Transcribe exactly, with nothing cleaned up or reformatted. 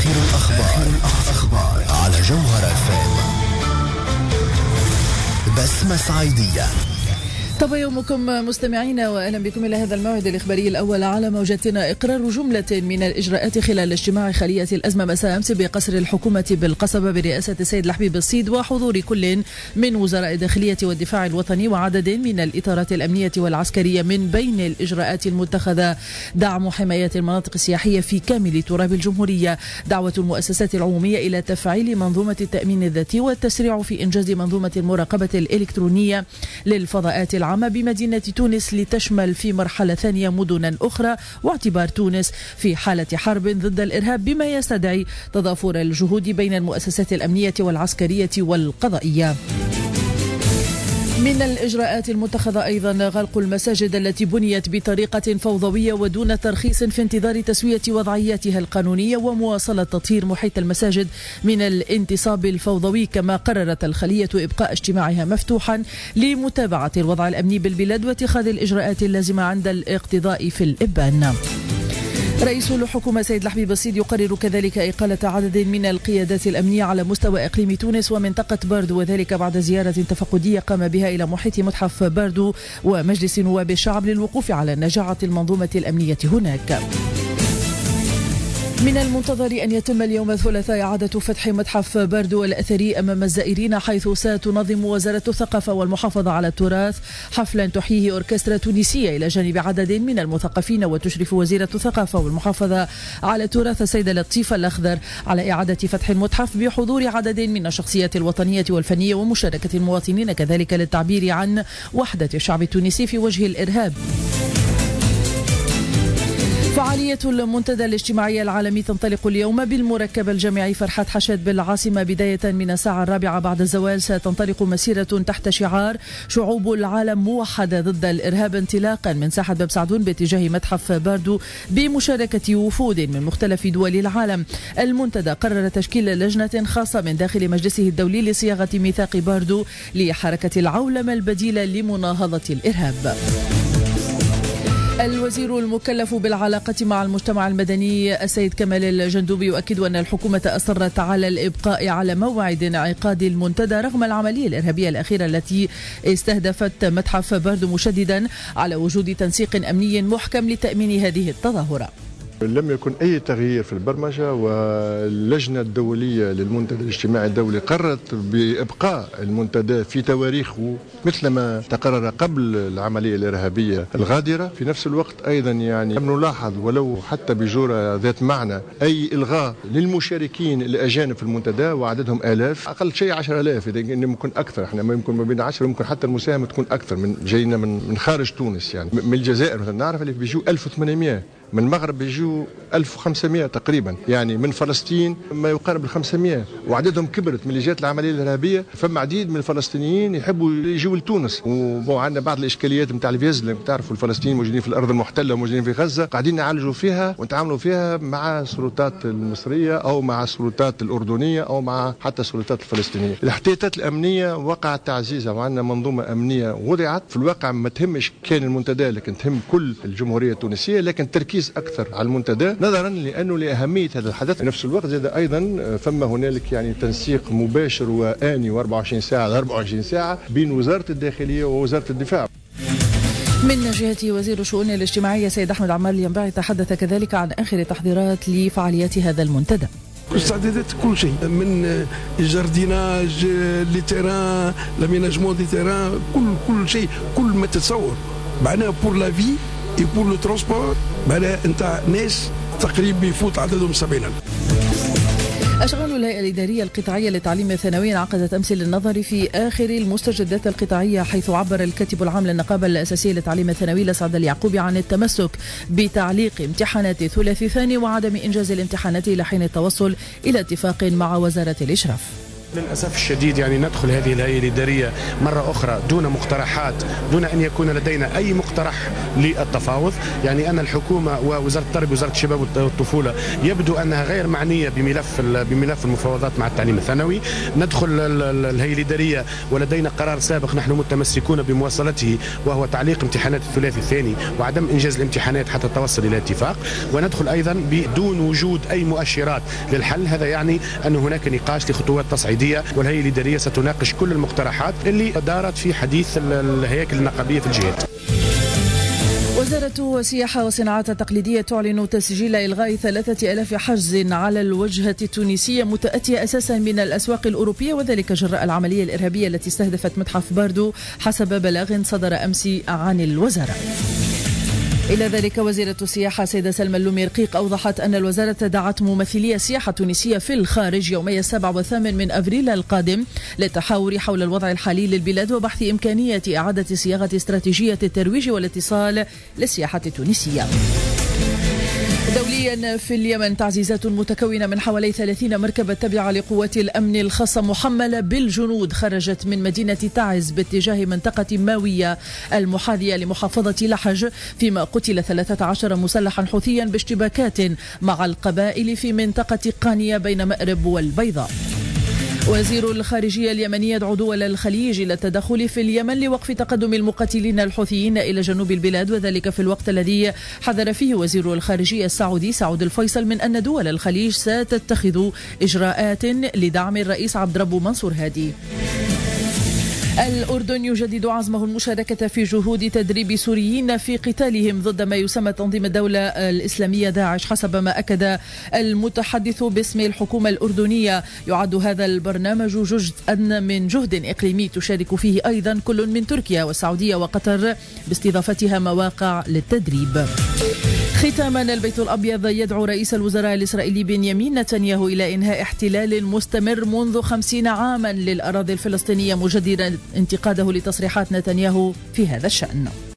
آخر الأخبار, آخر الأخبار على جوهر اف ام. بسمة صعيدية. طب يومكم مستمعينا، وأهلا بكم إلى هذا الموعد الإخباري الأول على موجتنا. إقرار جملة من الإجراءات خلال اجتماع خلية الأزمة مساء أمس بقصر الحكومة بالقصبة برئاسة السيد الحبيب الصيد وحضور كل من وزراء الداخلية والدفاع الوطني وعدد من الإطارات الأمنية والعسكرية. من بين الإجراءات المتخذة دعم حماية المناطق السياحية في كامل تراب الجمهورية، دعوة المؤسسات العمومية إلى تفعيل منظومة التأمين الذاتي والتسريع في إنجاز منظومة المراقبة الإلكترونية للفضاءات العامة بمدينة تونس لتشمل في مرحلة ثانية مدنا أخرى، واعتبار تونس في حالة حرب ضد الإرهاب بما يستدعي تضافر الجهود بين المؤسسات الأمنية والعسكرية والقضائية. من الإجراءات المتخذة أيضا غلق المساجد التي بنيت بطريقة فوضوية ودون ترخيص في انتظار تسوية وضعياتها القانونية ومواصلة تطهير محيط المساجد من الانتصاب الفوضوي. كما قررت الخلية إبقاء اجتماعها مفتوحا لمتابعة الوضع الأمني بالبلاد واتخاذ الإجراءات اللازمة عند الاقتضاء في الإبان. رئيس الحكومة سيد الحبيب الصيد يقرر كذلك إقالة عدد من القيادات الأمنية على مستوى إقليم تونس ومنطقة باردو، وذلك بعد زيارة تفقدية قام بها إلى محيط متحف باردو ومجلس نواب الشعب للوقوف على نجاعة المنظومة الأمنية هناك. من المنتظر أن يتم اليوم الثلاثاء إعادة فتح متحف باردو الأثري أمام الزائرين، حيث ستنظم وزارة الثقافة والمحافظة على التراث حفلا تحييه أوركسترا تونسية إلى جانب عدد من المثقفين. وتشرف وزيرة الثقافة والمحافظة على التراث السيدة لطيفة الأخضر على إعادة فتح المتحف بحضور عدد من الشخصيات الوطنية والفنية ومشاركة المواطنين كذلك للتعبير عن وحدة الشعب التونسي في وجه الإرهاب. فعالية المنتدى الاجتماعي العالمي تنطلق اليوم بالمركب الجامعي فرحات حشد بالعاصمة بداية من الساعة الرابعة بعد الزوال. ستنطلق مسيرة تحت شعار شعوب العالم موحدة ضد الإرهاب انطلاقا من ساحة باب سعدون باتجاه متحف باردو بمشاركة وفود من مختلف دول العالم. المنتدى قرر تشكيل لجنة خاصة من داخل مجلسه الدولي لصياغة ميثاق باردو لحركة العولمة البديلة لمناهضة الإرهاب. الوزير المكلف بالعلاقة مع المجتمع المدني السيد كمال الجندوبي يؤكد أن الحكومة أصرت على الإبقاء على موعد انعقاد المنتدى رغم العملية الإرهابية الأخيرة التي استهدفت متحف باردو، مشددا على وجود تنسيق أمني محكم لتأمين هذه التظاهرة. لم يكن أي تغيير في البرمجة، واللجنة الدولية للمنتدى الاجتماعي الدولي قررت بإبقاء المنتدى في تواريخه مثلما تقرر قبل العملية الإرهابية الغادرة. في نفس الوقت أيضا يعني لم نلاحظ ولو حتى بجورة ذات معنى أي إلغاء للمشاركين الأجانب في المنتدى وعددهم آلاف، أقل شيء عشر آلاف، إذا ممكن أكثر. إحنا ما يمكن ما بين عشرة، ممكن حتى المساهمة تكون أكثر من جاينا من من خارج تونس، يعني من الجزائر مثلا نعرف اللي بيجوا ألف وثمانمائة، من المغرب بيجوا ألف وخمسمائة تقريبا، يعني من فلسطين ما يقارب ال خمسمائة، وعددهم كبرت من اللي جات العمليه الارهابيه. فما عديد من الفلسطينيين يحبوا يجوا لتونس، وعندنا بعض الاشكاليات نتاع الفيز اللي بتعرفوا الفلسطينيين موجودين في الارض المحتله وموجودين في غزه، قاعدين نعالجوا فيها ونتعاملوا فيها مع السلطات المصريه او مع السلطات الاردنيه او مع حتى السلطات الفلسطينيه. الاحتياطات الامنيه وقعت تعزيزها، وعندنا منظومه امنيه وضعت في الواقع ما تهمش كان المنتدى لكن تهم كل الجمهوريه التونسيه، لكن تركيز أكثر على المنتدى نظرا لأنه لأهمية هذا الحدث. في نفس الوقت زاد أيضا فما هنالك يعني تنسيق مباشر وآني وأربعة وعشرين ساعة أربعة وعشرين ساعة بين وزارة الداخلية ووزارة الدفاع. من جهة وزير الشؤون الاجتماعية سيد أحمد عمار الينبعي تحدث كذلك عن آخر تحضيرات لفعاليات هذا المنتدى. استعدادات كل شيء من جارديناج لي تيران لاميناجمون دي تيران، كل كل شيء كل ما تتصور معناها بور لا في اي بور لو ترونسبور، معناها نتاع ناس تقريبا يفوت عددهم سبعين ألف. أشغال الهيئة الإدارية القطاعية للتعليم الثانوي انعقدت أمس للنظر في آخر المستجدات القطاعية، حيث عبر الكاتب العام للنقابة الأساسية للتعليم الثانوي لسعد اليعقوبي عن التمسك بتعليق امتحانات ثلاثي ثاني وعدم إنجاز الامتحانات إلى حين التوصل إلى اتفاق مع وزارة الإشراف. للأسف الشديد يعني ندخل هذه الهيئة الإدارية مرة أخرى دون مقترحات، دون أن يكون لدينا أي مقترح مقترح للتفاوض. يعني أن الحكومة ووزارة التربية ووزارة الشباب والطفولة يبدو أنها غير معنية بملف بملف المفاوضات مع التعليم الثانوي. ندخل الهيئة الإدارية ولدينا قرار سابق نحن متمسكون بمواصلته، وهو تعليق امتحانات الثلاثي الثاني وعدم إنجاز الامتحانات حتى توصل إلى اتفاق. وندخل أيضا بدون وجود أي مؤشرات للحل. هذا يعني أن هناك نقاش لخطوات تصعيدية، والهيئة الإدارية ستناقش كل المقترحات اللي دارت في حديث الهياكل النقابية في الجهات. وزارة السياحة والصناعات التقليدية تعلن تسجيل إلغاء ثلاثة ألاف حجز على الوجهة التونسية متأتية أساسا من الأسواق الأوروبية، وذلك جراء العملية الإرهابية التي استهدفت متحف باردو حسب بلاغ صدر أمس عن الوزارة. إلى ذلك وزيرة السياحة سيدة سلمى اللوميرقيق أوضحت أن الوزارة دعت ممثلي السياحة التونسية في الخارج يومي السابع والثامن من أبريل القادم للتحاور حول الوضع الحالي للبلاد وبحث إمكانية إعادة صياغة استراتيجية الترويج والاتصال للسياحة التونسية. دوليا في اليمن تعزيزات متكونة من حوالي ثلاثين مركبة تابعة لقوات الأمن الخاصة محملة بالجنود خرجت من مدينة تعز باتجاه منطقة ماوية المحاذية لمحافظة لحج، فيما قتل ثلاثة عشر مسلحا حوثيا باشتباكات مع القبائل في منطقة قانية بين مأرب والبيضاء. وزير الخارجية اليمني يدعو دول الخليج إلى التدخل في اليمن لوقف تقدم المقاتلين الحوثيين إلى جنوب البلاد، وذلك في الوقت الذي حذر فيه وزير الخارجية السعودي سعود الفيصل من أن دول الخليج ستتخذ إجراءات لدعم الرئيس عبد ربه منصور هادي. الأردن يجدد عزمه المشاركة في جهود تدريب سوريين في قتالهم ضد ما يسمى تنظيم الدولة الإسلامية داعش، حسب ما أكد المتحدث باسم الحكومة الأردنية. يعد هذا البرنامج جزءا من جهد إقليمي تشارك فيه أيضا كل من تركيا والسعودية وقطر باستضافتها مواقع للتدريب. ختاما البيت الأبيض يدعو رئيس الوزراء الإسرائيلي بنيامين نتنياهو إلى إنهاء احتلال مستمر منذ خمسين عاما للأراضي الفلسطينية، مجددا انتقاده لتصريحات نتنياهو في هذا الشأن.